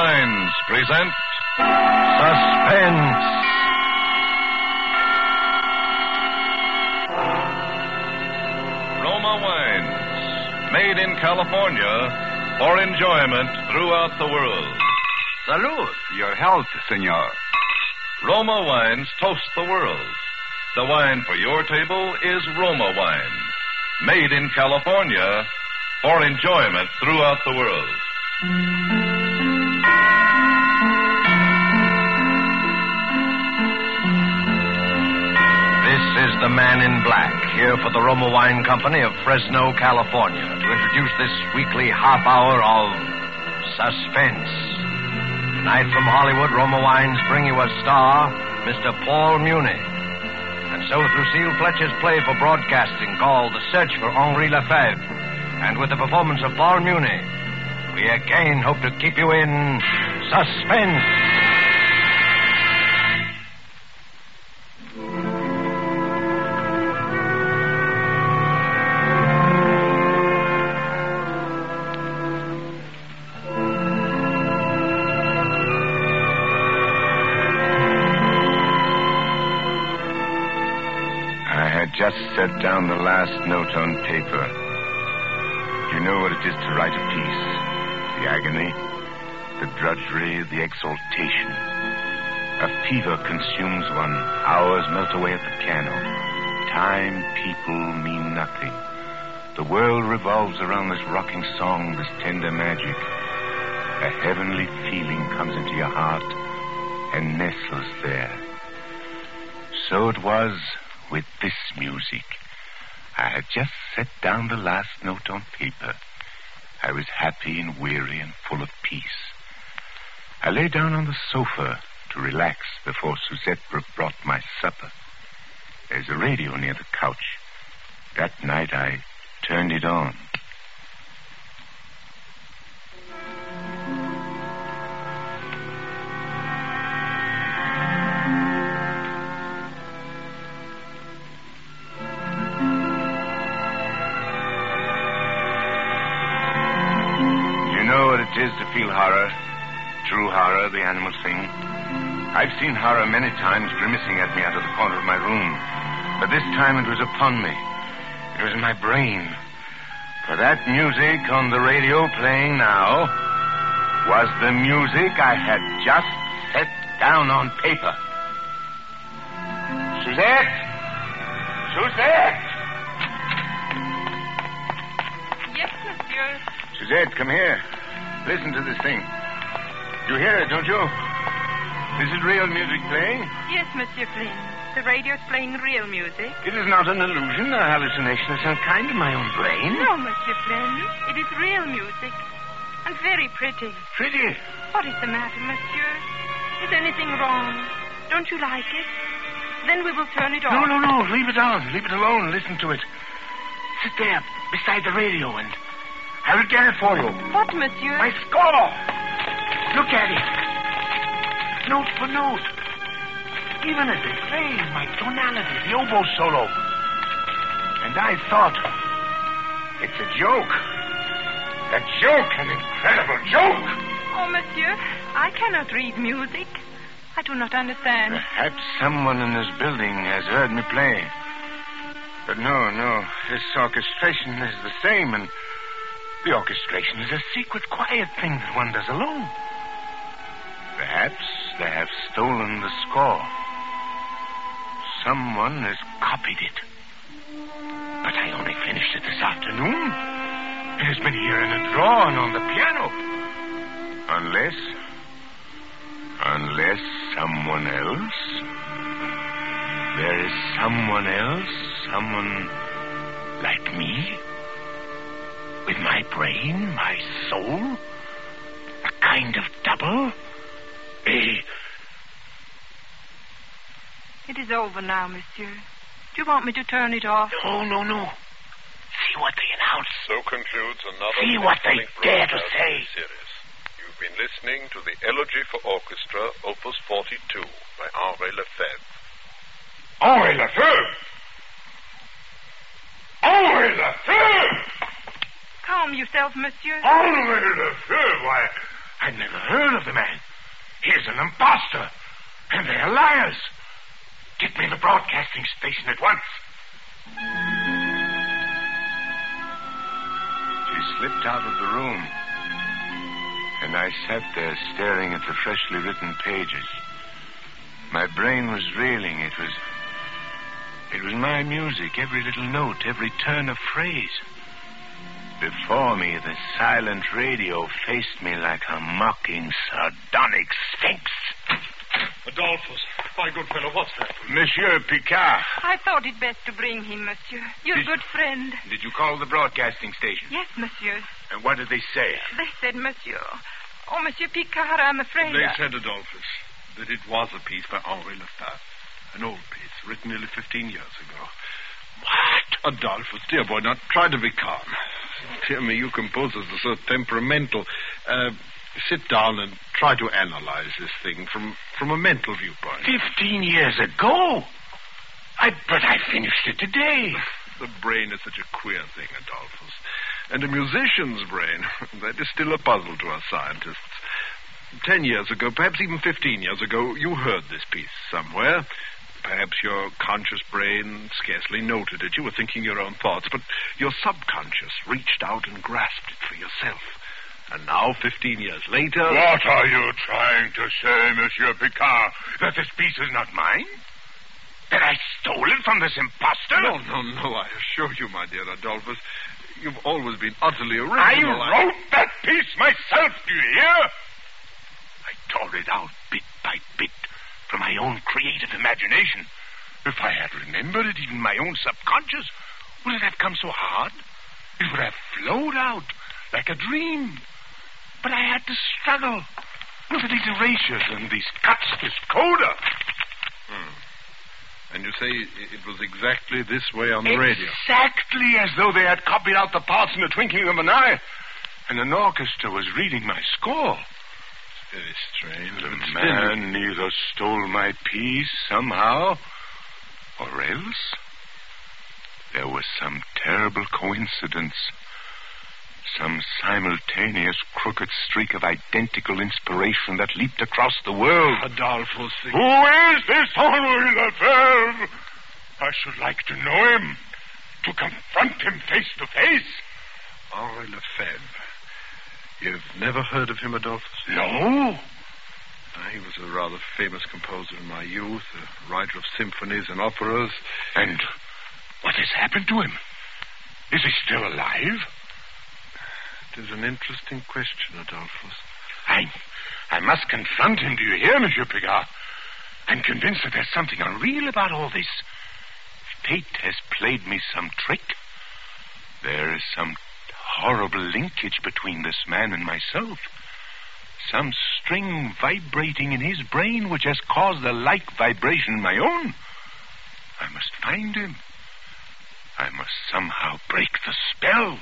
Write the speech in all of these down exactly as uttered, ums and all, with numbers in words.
Wines present Suspense. Roma Wines, made in California for enjoyment throughout the world. Salud. Your health, senor. Roma Wines toast the world. The wine for your table is Roma Wine, made in California for enjoyment throughout the world. This is the Man in Black, here for the Roma Wine Company of Fresno, California, to introduce this weekly half hour of Suspense. Tonight from Hollywood, Roma Wines bring you a star, Mister Paul Muni. And so Lucille Fletcher's play for broadcasting called The Search for Henri Lefebvre. And with the performance of Paul Muni, we again hope to keep you in suspense. Just set down the last note on paper. You know what it is to write a piece. The agony, the drudgery, the exaltation. A fever consumes one. Hours melt away at the piano. Time, people mean nothing. The world revolves around this rocking song, this tender magic. A heavenly feeling comes into your heart and nestles there. So it was with this music. I had just set down the last note on paper. I was happy and weary and full of peace. I lay down on the sofa to relax before Suzette brought my supper. There's a radio near the couch. That night I turned it on. It is to feel horror, true horror, the animal thing. I've seen horror many times grimacing at me out of the corner of my room, but this time it was upon me. It was in my brain. For that music on the radio playing now was the music I had just set down on paper. Suzette! Suzette! Yes, monsieur. Suzette, come here. Listen to this thing. You hear it, don't you? Is it real music playing? Yes, Monsieur Flynn. The radio's playing real music. It is not an illusion, a hallucination of some kind in my own brain. No, Monsieur Flynn. It is real music. And very pretty. Pretty? What is the matter, Monsieur? Is anything wrong? Don't you like it? Then we will turn it off. No, no, no. Leave it on. Leave it alone. Listen to it. Sit there beside the radio and I will get it for you. What, monsieur? My score! Look at it. Note for note. Even as they play, my tonality, the oboe solo. And I thought, it's a joke. A joke, an incredible joke. Oh, monsieur, I cannot read music. I do not understand. Perhaps someone in this building has heard me play. But no, no, this orchestration is the same, and the orchestration is a secret, quiet thing that one does alone. Perhaps they have stolen the score. Someone has copied it. But I only finished it this afternoon. It has been here in a drawer and on the piano. Unless... Unless someone else... There is someone else, someone like me... With my brain, my soul, a kind of double, a... It is over now, monsieur. Do you want me to turn it off? No, no, no. See what they announce. So concludes another... See what they dare to say. Series. You've been listening to the Elegy for Orchestra, Opus forty-two, by Henri Lefebvre. Henri Lefebvre? Henri Lefebvre! Calm yourself, monsieur. Henri Lefebvre, why, I'd never heard of the man. He's an imposter. And they're liars. Get me the broadcasting station at once. She slipped out of the room. And I sat there staring at the freshly written pages. My brain was reeling. It was... It was my music, every little note, every turn of phrase. Before me, the silent radio faced me like a mocking, sardonic sphinx. Adolphus, my good fellow, what's that? Monsieur Picard. I thought it best to bring him, monsieur. Your Did- good friend. Did you call the broadcasting station? Yes, monsieur. And what did they say? They said, monsieur. Oh, monsieur Picard, I'm afraid. They I- said, Adolphus, that it was a piece by Henri Lefebvre. An old piece, written nearly fifteen years ago. What? Adolphus, dear boy, now try to be calm. Dear me, you composers are so temperamental. Uh, sit down and try to analyze this thing from, from a mental viewpoint. Fifteen years ago? I but I finished it today. The brain is such a queer thing, Adolphus. And a musician's brain, that is still a puzzle to us scientists. Ten years ago, perhaps even fifteen years ago, you heard this piece somewhere. Perhaps your conscious brain scarcely noted it. You were thinking your own thoughts, but your subconscious reached out and grasped it for yourself. And now, fifteen years later... What are you trying to say, Monsieur Picard? That this piece is not mine? That I stole it from this imposter? No, no, no, I assure you, my dear Adolphus, you've always been utterly original. I wrote that piece myself, do you hear? I tore it out bit by bit from my own creative imagination. If I had remembered it, even my own subconscious, would it have come so hard? It would have flowed out like a dream. But I had to struggle with these erasures and these cuts, this coda. Hmm. And you say it was exactly this way on the radio? Exactly as though they had copied out the parts in the twinkling of an eye. And an orchestra was reading my score. Very strange. The but man either stole my piece somehow, or else there was some terrible coincidence, some simultaneous crooked streak of identical inspiration that leaped across the world. Adolphus... Who is this Henri Lefebvre? I should like to know him, to confront him face to face. Henri Lefebvre. You've never heard of him, Adolphus? No. Uh, he was a rather famous composer in my youth, a writer of symphonies and operas. And what has happened to him? Is he still alive? It is an interesting question, Adolphus. I, I must confront him, do you hear, Monsieur Picard? I'm convinced that there's something unreal about all this. Fate has played me some trick. There is some horrible linkage between this man and myself. Some string vibrating in his brain which has caused a like vibration in my own. I must find him. I must somehow break the spell.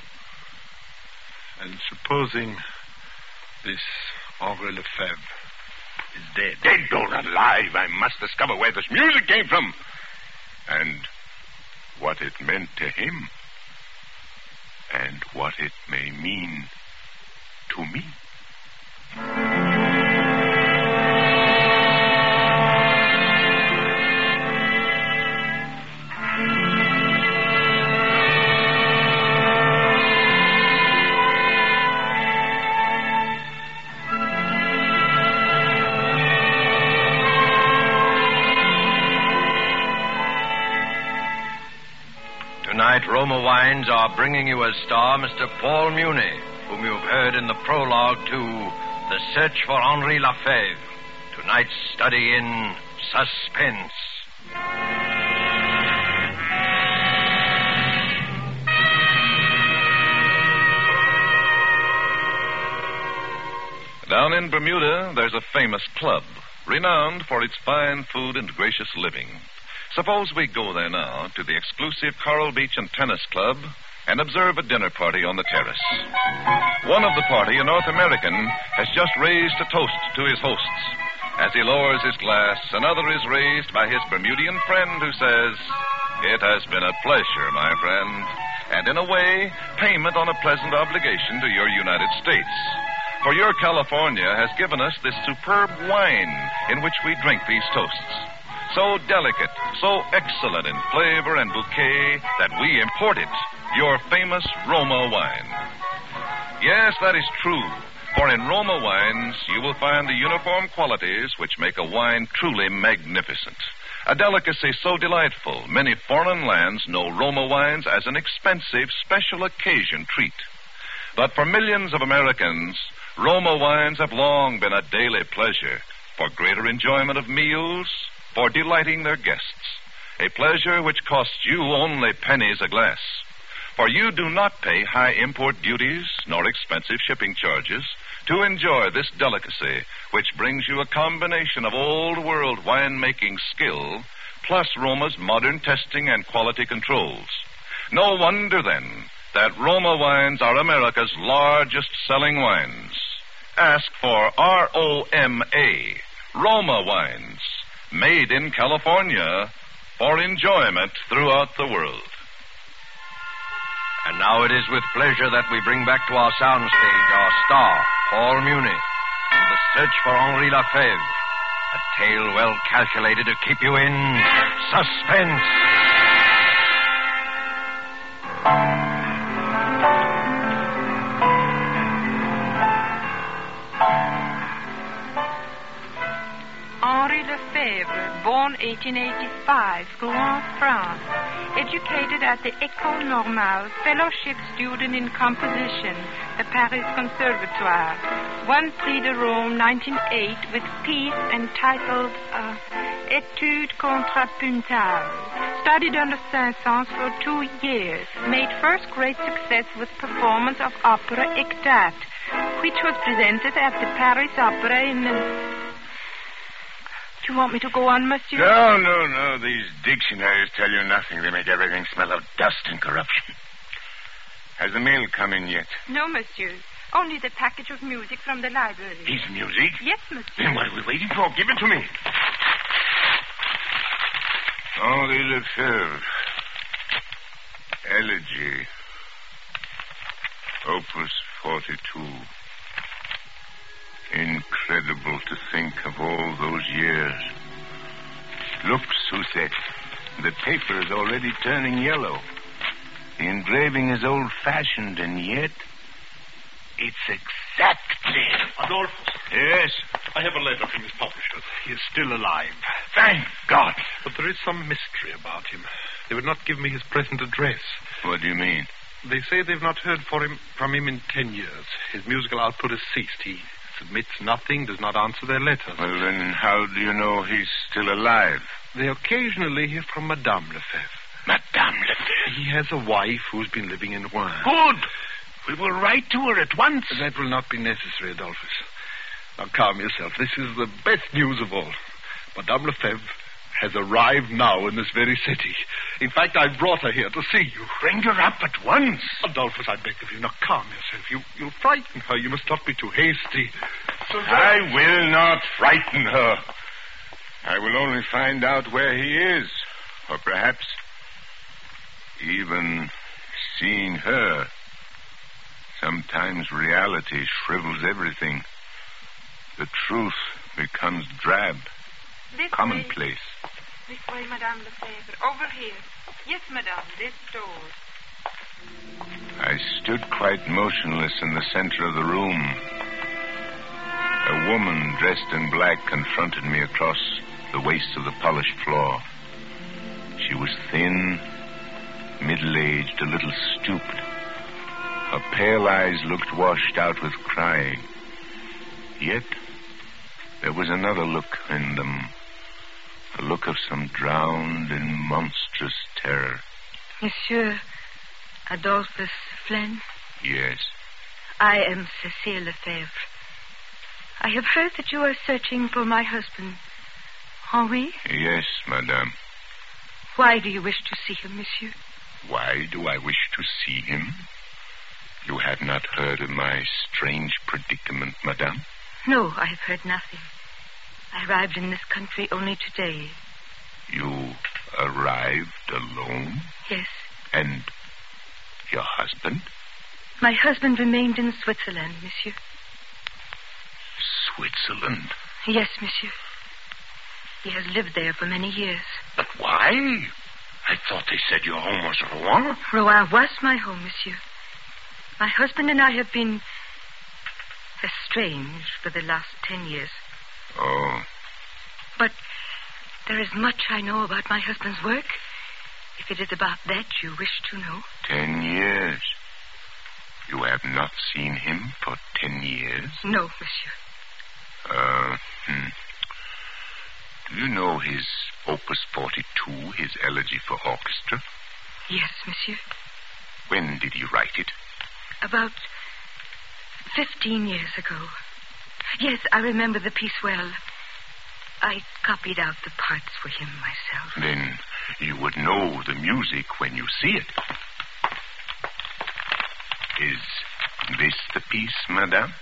And supposing this Henri Lefebvre is dead. Dead or alive, I must discover where this music came from. And what it meant to him. And what it may mean to me. Tonight, Roma Wines are bringing you as star Mister Paul Muni, whom you've heard in the prologue to The Search for Henri Lefebvre. Tonight's study in suspense. Down in Bermuda, there's a famous club, renowned for its fine food and gracious living. Suppose we go there now to the exclusive Coral Beach and Tennis Club and observe a dinner party on the terrace. One of the party, a North American, has just raised a toast to his hosts. As he lowers his glass, another is raised by his Bermudian friend who says, "It has been a pleasure, my friend, and in a way, payment on a pleasant obligation to your United States." For your California has given us this superb wine in which we drink these toasts. So delicate, so excellent in flavor and bouquet that we import it, your famous Roma wine. Yes, that is true. For in Roma wines, you will find the uniform qualities which make a wine truly magnificent. A delicacy so delightful, many foreign lands know Roma wines as an expensive, special occasion treat. But for millions of Americans, Roma wines have long been a daily pleasure for greater enjoyment of meals, for delighting their guests. A pleasure which costs you only pennies a glass. For you do not pay high import duties nor expensive shipping charges to enjoy this delicacy, which brings you a combination of old-world winemaking skill plus Roma's modern testing and quality controls. No wonder, then, that Roma wines are America's largest selling wines. Ask for R O M A, Roma wines, made in California for enjoyment throughout the world. And now it is with pleasure that we bring back to our soundstage our star, Paul Muni, and the search for Henri Lefebvre, a tale well calculated to keep you in suspense. Henri Lefebvre, born eighteen eighty-five, Rouen, France. Educated at the École Normale, fellowship student in composition, the Paris Conservatoire. Won Prix de Rome nineteen oh eight with piece entitled uh, Étude contrapuntale. Studied under Saint-Saëns for two years. Made first great success with performance of opera Ectate, which was presented at the Paris Opera in... Uh, Do you want me to go on, monsieur? No, no, no. These dictionaries tell you nothing. They make everything smell of dust and corruption. Has the mail come in yet? No, monsieur. Only the package of music from the library. His music? Yes, monsieur. Then what are we waiting for? Give it to me. Henri Lefebvre. Elegy. Opus forty-two. Incredible to think of all those years. Look, Suzette. The paper is already turning yellow. The engraving is old-fashioned, and yet it's exactly... Adolphus. Yes? I have a letter from his publisher. He is still alive. Thank God. But there is some mystery about him. They would not give me his present address. What do you mean? They say they've not heard for him, from him in ten years. His musical output has ceased. He submits nothing, does not answer their letters. Well, then how do you know he's still alive? They occasionally hear from Madame Lefebvre. Madame Lefebvre? He has a wife who's been living in Rouen. Good. We will write to her at once. That will not be necessary, Adolphus. Now, calm yourself. This is the best news of all. Madame Lefebvre has arrived now in this very city. In fact, I brought her here to see you. Bring her up at once. Adolphus, I beg of you. Now, calm yourself. You, you'll frighten her. You must not be too hasty. So I will not frighten her. I will only find out where he is. Or perhaps even seeing her. Sometimes reality shrivels everything. The truth becomes drab, This commonplace. Way. This way, Madame Lefebvre. Over here. Yes, Madame, this door. I stood quite motionless in the center of the room. A woman dressed in black confronted me across the waist of the polished floor. She was thin, middle-aged, a little stooped. Her pale eyes looked washed out with crying. Yet there was another look in them, a look of some drowned and monstrous terror. Monsieur Adolphus Flynn? Yes. I am Cécile Lefebvre. I have heard that you are searching for my husband, Henri? Yes, madame. Why do you wish to see him, monsieur? Why do I wish to see him? You have not heard of my strange predicament, madame? No, I have heard nothing. I arrived in this country only today. You arrived alone? Yes. And your husband? My husband remained in Switzerland, monsieur. Switzerland? Yes, monsieur. He has lived there for many years. But why? I thought they said your home was Rouen. Rouen was my home, monsieur. My husband and I have been estranged for the last ten years. Oh. But there is much I know about my husband's work. If it is about that you wish to know. Ten years? You have not seen him for ten years? No, monsieur. Uh, hmm. Do you know his Opus forty-two, his elegy for orchestra? Yes, monsieur. When did he write it? About fifteen years ago. Yes, I remember the piece well. I copied out the parts for him myself. Then you would know the music when you see it. Is this the piece, madame?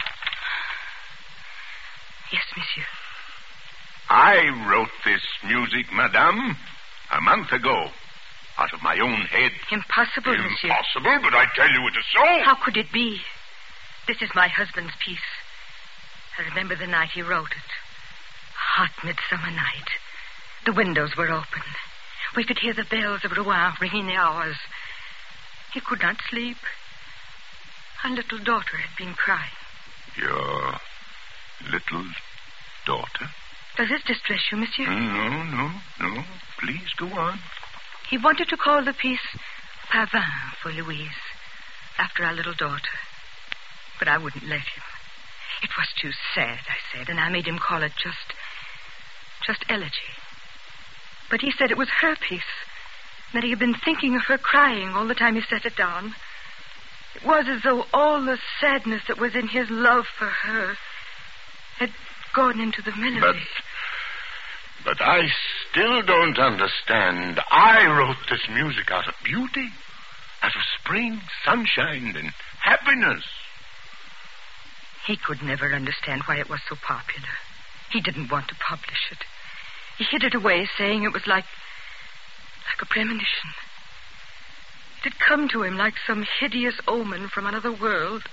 Yes, monsieur. I wrote this music, madame, a month ago, out of my own head. Impossible, monsieur. Impossible, but I tell you it is so. How could it be? This is my husband's piece. I remember the night he wrote it. Hot midsummer night. The windows were open. We could hear the bells of Rouen ringing the hours. He could not sleep. Our little daughter had been crying. Your little daughter? Does this distress you, monsieur? No, no, no. Please go on. He wanted to call the piece Pavin for Louise, after our little daughter. But I wouldn't let him. It was too sad, I said, and I made him call it just... just elegy. But he said it was her piece, that he had been thinking of her crying all the time he set it down. It was as though all the sadness that was in his love for her had gone into the melody. But, but I still don't understand. I wrote this music out of beauty, out of spring, sunshine, and happiness. He could never understand why it was so popular. He didn't want to publish it. He hid it away, saying it was like, like a premonition. It had come to him like some hideous omen from another world.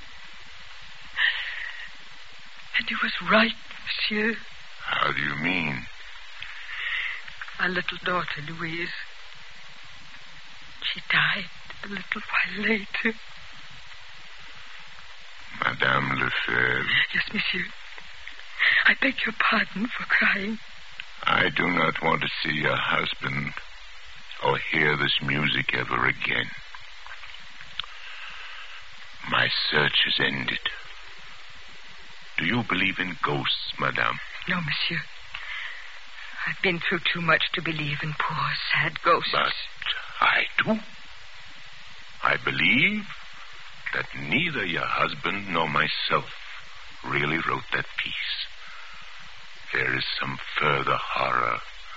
And he was right, monsieur. How do you mean? Our little daughter, Louise. She died a little while later. Madame Lefebvre? Yes, monsieur. I beg your pardon for crying. I do not want to see your husband or hear this music ever again. My search is ended. Do you believe in ghosts, madame? No, monsieur. I've been through too much to believe in poor, sad ghosts. But I do. I believe that neither your husband nor myself really wrote that piece. There is some further horror,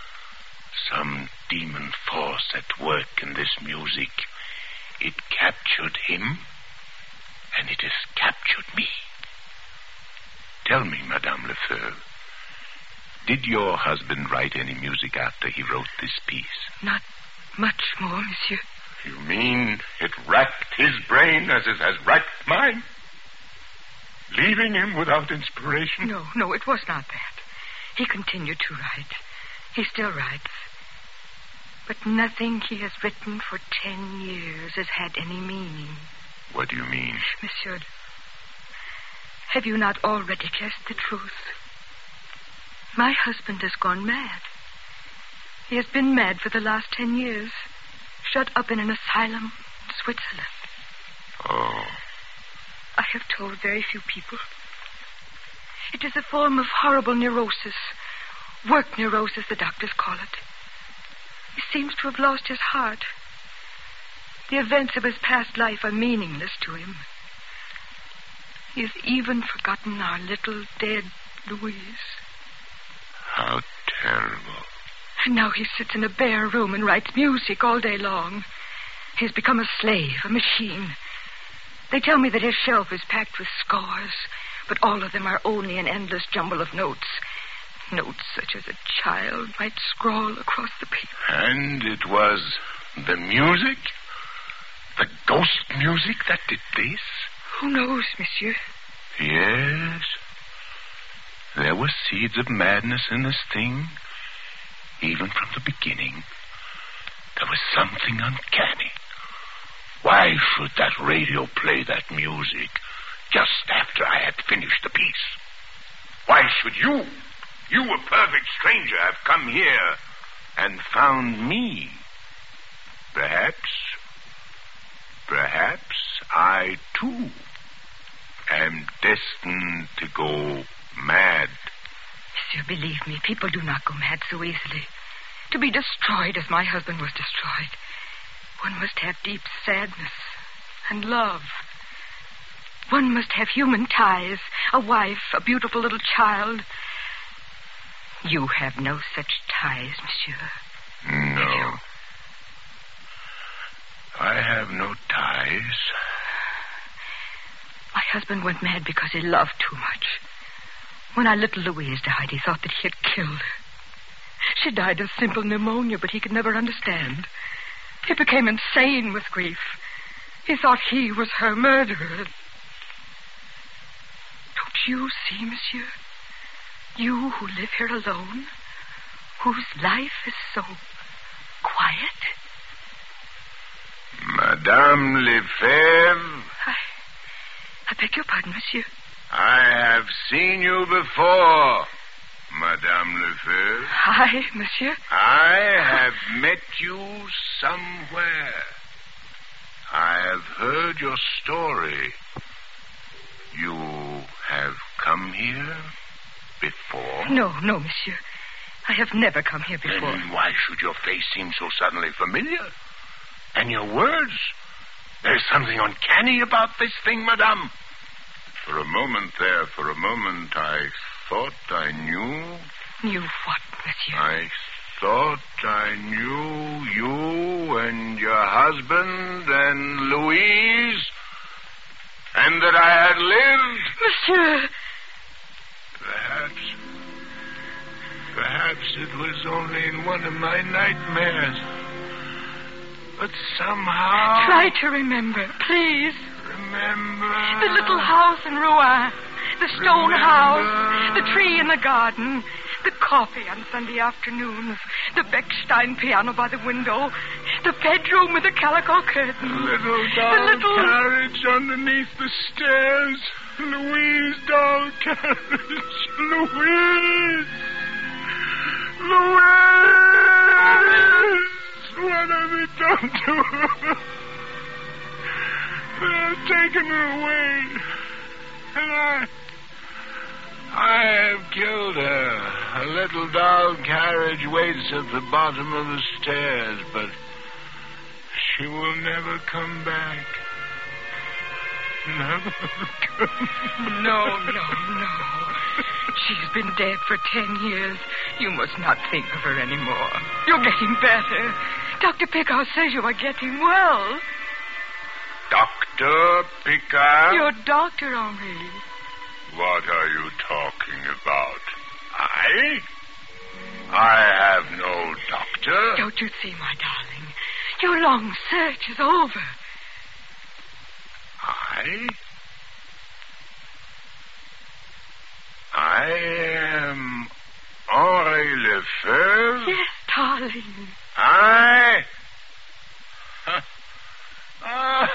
some demon force at work in this music. It captured him, and it has captured me. Tell me, Madame Lefebvre, did your husband write any music after he wrote this piece? Not much more, monsieur. You mean it racked his brain as it has racked mine? Leaving him without inspiration? No, no, it was not that. He continued to write. He still writes. But nothing he has written for ten years has had any meaning. What do you mean? Monsieur, have you not already guessed the truth? My husband has gone mad. He has been mad for the last ten years, shut up in an asylum in Switzerland. Oh. I have told very few people. It is a form of horrible neurosis. Work neurosis, the doctors call it. He seems to have lost his heart. The events of his past life are meaningless to him. He has even forgotten our little dead Louise. How terrible. And now he sits in a bare room and writes music all day long. He has become a slave, a machine. They tell me that his shelf is packed with scores, but all of them are only an endless jumble of notes. Notes such as a child might scrawl across the paper. And it was the music? The ghost music that did this? Who knows, monsieur? Yes. There were seeds of madness in this thing. Even from the beginning, there was something uncanny. Why should that radio play that music just after I had finished the piece? Why should you, you a perfect stranger, have come here and found me? Perhaps, perhaps I, too, am destined to go mad. Monsieur, believe me, people do not go mad so easily. To be destroyed as my husband was destroyed, one must have deep sadness and love. One must have human ties, a wife, a beautiful little child. You have no such ties, monsieur. No. I have no ties. My husband went mad because he loved too much. When our little Louise died, he thought that he had killed her. She died of simple pneumonia, but he could never understand. He became insane with grief. He thought he was her murderer. Don't you see, monsieur? You who live here alone, whose life is so quiet. Madame Lefebvre. I, I beg your pardon, monsieur. I have seen you before, Madame Lefebvre. I, monsieur? I have met you somewhere. I have heard your story. You have come here before? No, no, monsieur. I have never come here before. Then why should your face seem so suddenly familiar? And your words? There's something uncanny about this thing, madame. For a moment there, for a moment, I thought I knew. Knew what, monsieur? I thought I knew you and your husband and Louise, and that I had lived. Monsieur! Perhaps, perhaps it was only in one of my nightmares. But somehow... Try to remember, please. Remember... The little house in Rouen. The stone Remember. house. The tree in the garden. The coffee on Sunday afternoons. The Bechstein piano by the window. The bedroom with the calico curtain. The little doll the little... carriage underneath the stairs. Louise doll carriage. Louise! Louise! What have they done to her? They have taken her away. And I... I have killed her. A little doll carriage waits at the bottom of the stairs, but she will never come back. Never come No, no, no. She's been dead for ten years. You must not think of her anymore. You're getting better. Doctor Picard says you are getting well. Doctor Picard? Your doctor, Henri. What are you talking about? I? I have no doctor. Don't you see, my darling? Your long search is over. I? I am Henri Lefebvre? Yes, darling. I? Ah.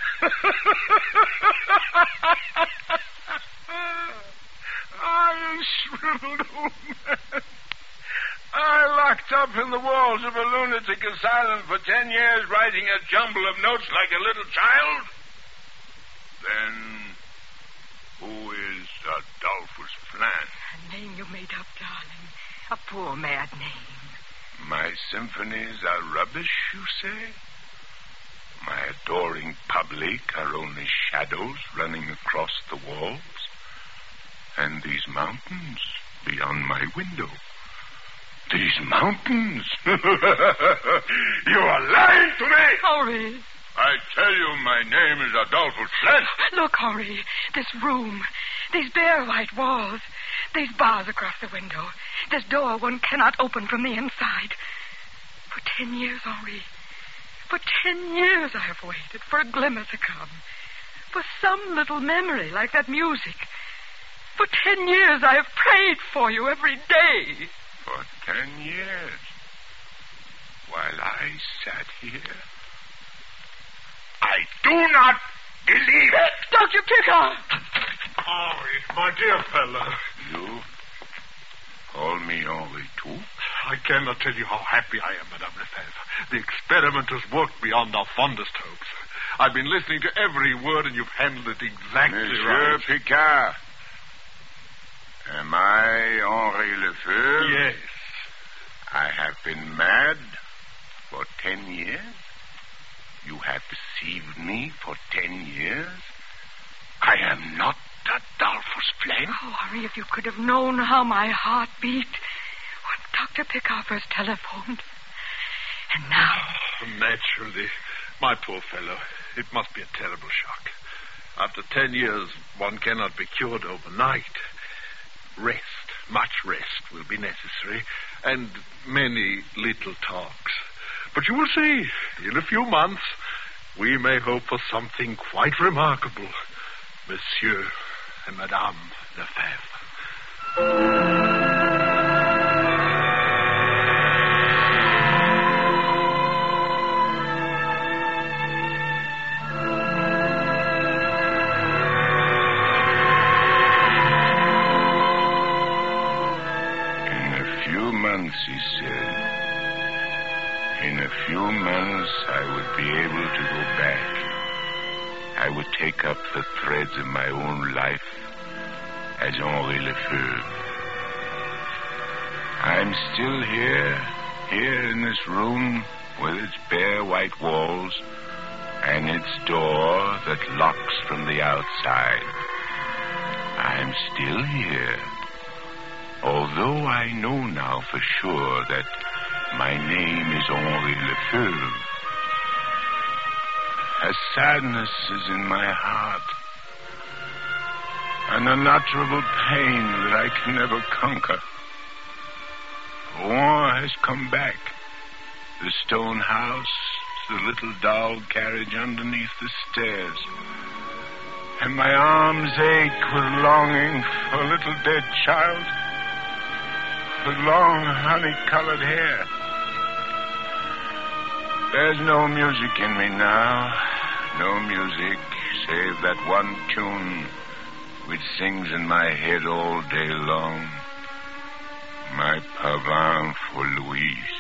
I, a shriveled old man. I locked up in the walls of a lunatic asylum for ten years, writing a jumble of notes like a little child. Then, who is Adolphus Flan? A name you made up, darling. A poor mad name. My symphonies are rubbish, you say? My adoring public are only shadows running across the walls? And these mountains beyond my window? These mountains? You are lying to me! Henri. I tell you, my name is Adolphus Flan. Look, Henri. This room. These bare white walls. These bars across the window. This door one cannot open from the inside. For ten years, Henri. For ten years I have waited for a glimmer to come. For some little memory like that music. For ten years I have prayed for you every day. For ten years? While I sat here? I do not believe it. Doctor Pickard! Henri, my dear fellow. You call me Henri, too? I cannot tell you how happy I am, Madame Lefebvre. The experiment has worked beyond our fondest hopes. I've been listening to every word, and you've handled it exactly Monsieur right. Picard, am I Henri Lefebvre? Yes. I have been mad for ten years. You have deceived me for ten years. I am not Adolphus Flame. Oh, Henri, if you could have known how my heart beat when Doctor Pickard first telephoned. And now... Oh, naturally. My poor fellow. It must be a terrible shock. After ten years, one cannot be cured overnight. Rest, much rest will be necessary, and many little talks. But you will see, in a few months, we may hope for something quite remarkable. Monsieur and Madame Lefebvre. He said, in a few months I would be able to go back. I would take up the threads of my own life as Henri Lefebvre. I'm still here, here in this room with its bare white walls and its door that locks from the outside. I'm still here. Although I know now for sure that my name is Henri Lefebvre, a sadness is in my heart, an unutterable pain that I can never conquer. War has come back. The stone house, the little doll carriage underneath the stairs. And my arms ache with longing for a little dead child with long, honey-colored hair. There's no music in me now. No music save that one tune which sings in my head all day long. My pavane for Louise.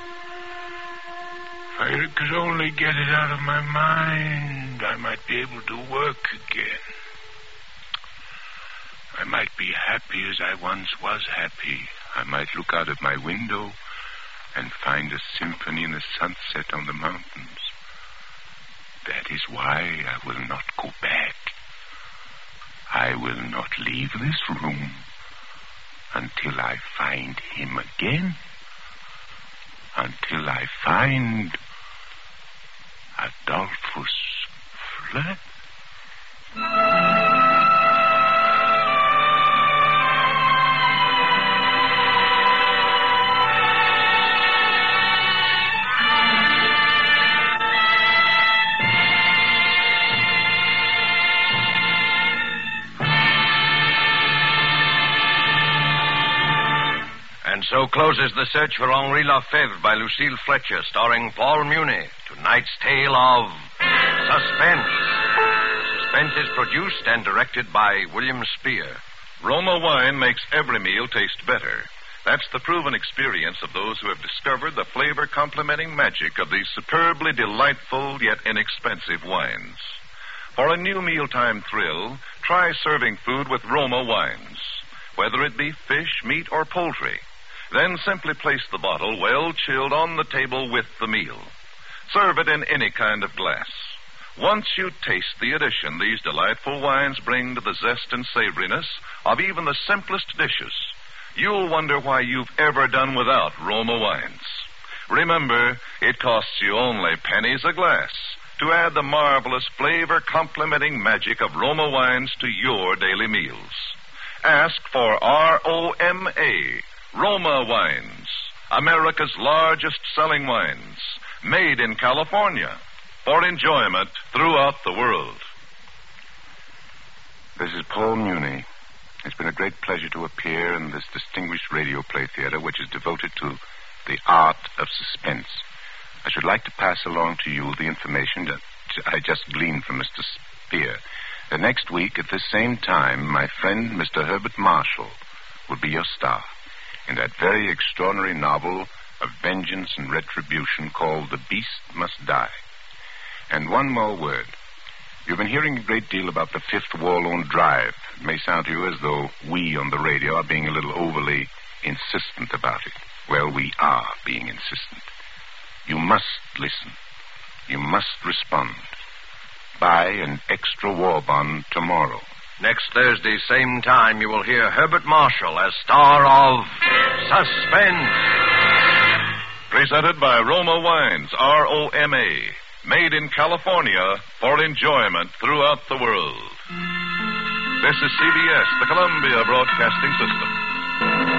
If I could only get it out of my mind, I might be able to work again. I might be happy as I once was happy. I might look out of my window and find a symphony in the sunset on the mountains. That is why I will not go back. I will not leave this room until I find him again. Until I find Adolphus Fleur. And so closes the search for Henri Lefebvre by Lucille Fletcher, starring Paul Muni. Tonight's tale of Suspense. Suspense is produced and directed by William Spear. Roma wine makes every meal taste better. That's the proven experience of those who have discovered the flavor complementing magic of these superbly delightful yet inexpensive wines. For a new mealtime thrill, try serving food with Roma wines, whether it be fish, meat, or poultry. Then simply place the bottle well chilled on the table with the meal. Serve it in any kind of glass. Once you taste the addition these delightful wines bring to the zest and savoriness of even the simplest dishes, you'll wonder why you've ever done without Roma wines. Remember, it costs you only pennies a glass to add the marvelous flavor complementing magic of Roma wines to your daily meals. Ask for R O M A, Roma Wines, America's largest selling wines, made in California for enjoyment throughout the world. This is Paul Muni. It's been a great pleasure to appear in this distinguished radio play theater, which is devoted to the art of suspense. I should like to pass along to you the information that I just gleaned from Mister Spear. The next week, at this same time, my friend, Mister Herbert Marshall, will be your star in that very extraordinary novel of vengeance and retribution called The Beast Must Die. And one more word. You've been hearing a great deal about the Fifth Warlone Drive. It may sound to you as though we on the radio are being a little overly insistent about it. Well, we are being insistent. You must listen. You must respond. Buy an extra war bond tomorrow. Next Thursday, same time, you will hear Herbert Marshall as star of Suspense. Presented by Roma Wines, R O M A. Made in California for enjoyment throughout the world. This is C B S, the Columbia Broadcasting System.